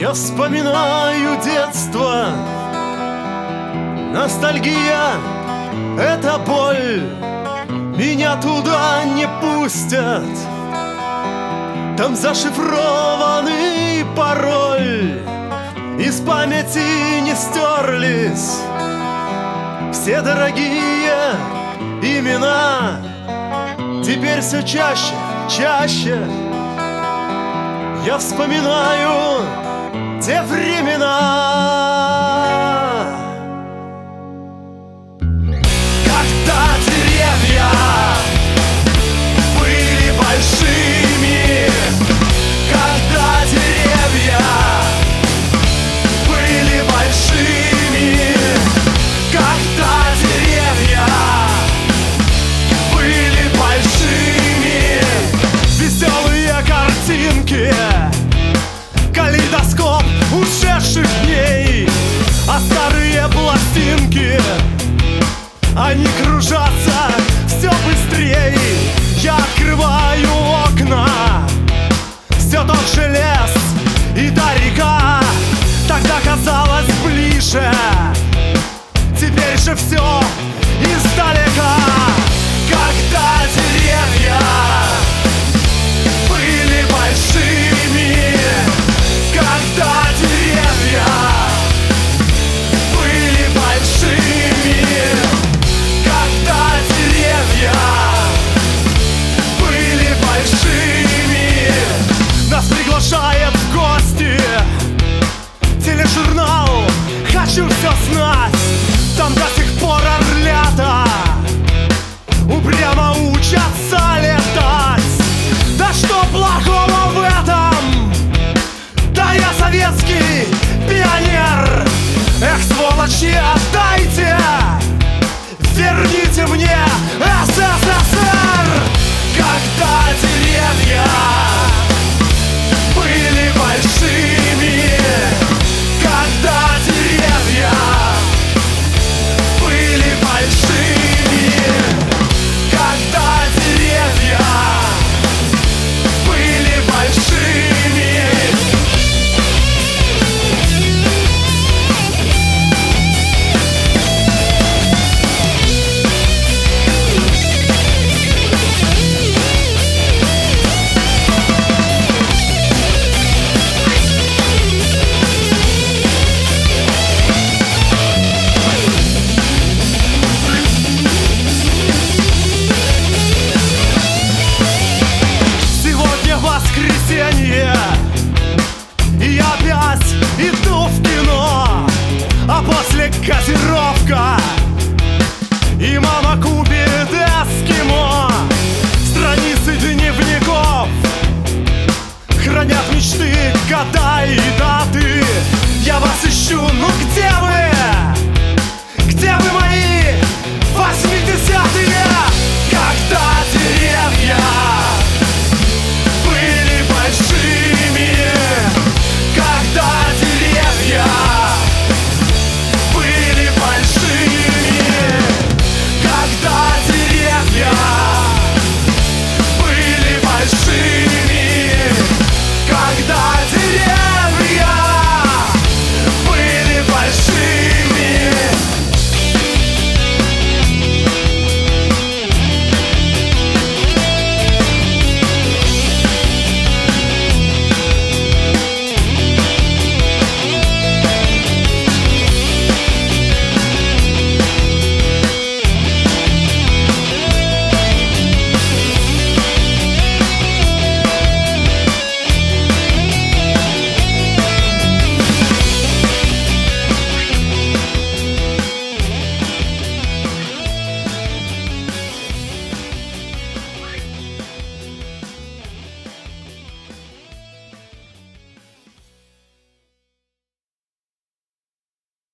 Я вспоминаю детство. Ностальгия — это боль. Меня туда не пустят. Там зашифрованный пароль. Из памяти не стерлись все дорогие имена. Теперь все чаще, чаще я вспоминаю те времена, когда деревья были большими, когда деревья были большими, когда деревья были большими. Веселые картинки, калейдоскоп ушедших дней, а старые пластинки, они кружатся все быстрее. Я открываю окна, все тот же лес и та река. Тогда казалось ближе, теперь же все издалека. Когда деревья были большими, когда деревья были большими, когда деревья были большими. Нас приглашает в гости тележурнал «Хочу все знать». Там до сих пор орлята упрямо учатся летать. Да что плохого в этом? Да я советский пионер. Эх, сволочи, отдайте, верните мне СССР. Когда деревья были большими, когда деревья были большими, когда деревья были большими. Воскресенье, и я опять иду в кино, а после газировка, и мама купит эскимо. Страницы дневников хранят мечты, года и даты. Я вас ищу, ну где вы? Где вы,